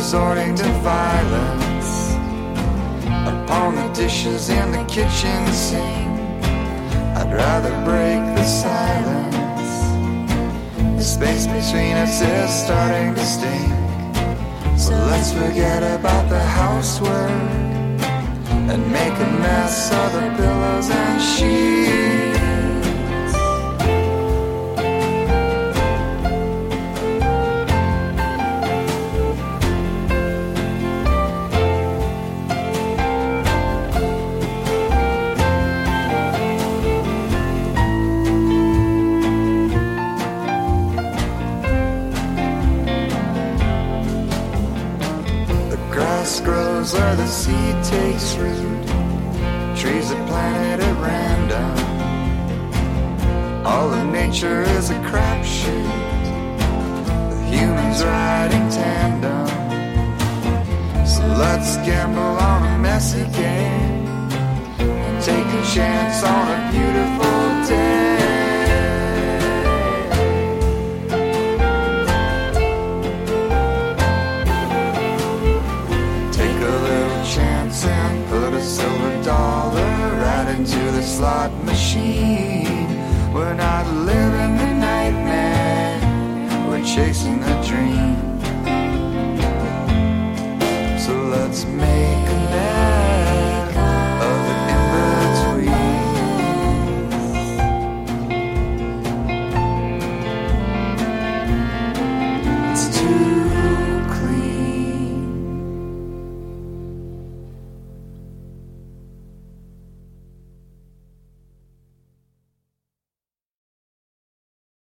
resorting to violence upon the dishes in the kitchen sink. I'd rather break the silence. The space between us is starting to stink. So let's forget about the housework and make a mess of the pillows and sheets. Grows where the seed takes root. Trees are planted at random. All of nature is a crapshoot. The humans ride in tandem. So let's gamble on a messy game and take a chance on a beautiful day. And put a silver dollar right into the slot machine. We're not living the nightmare, we're chasing the dream. So let's make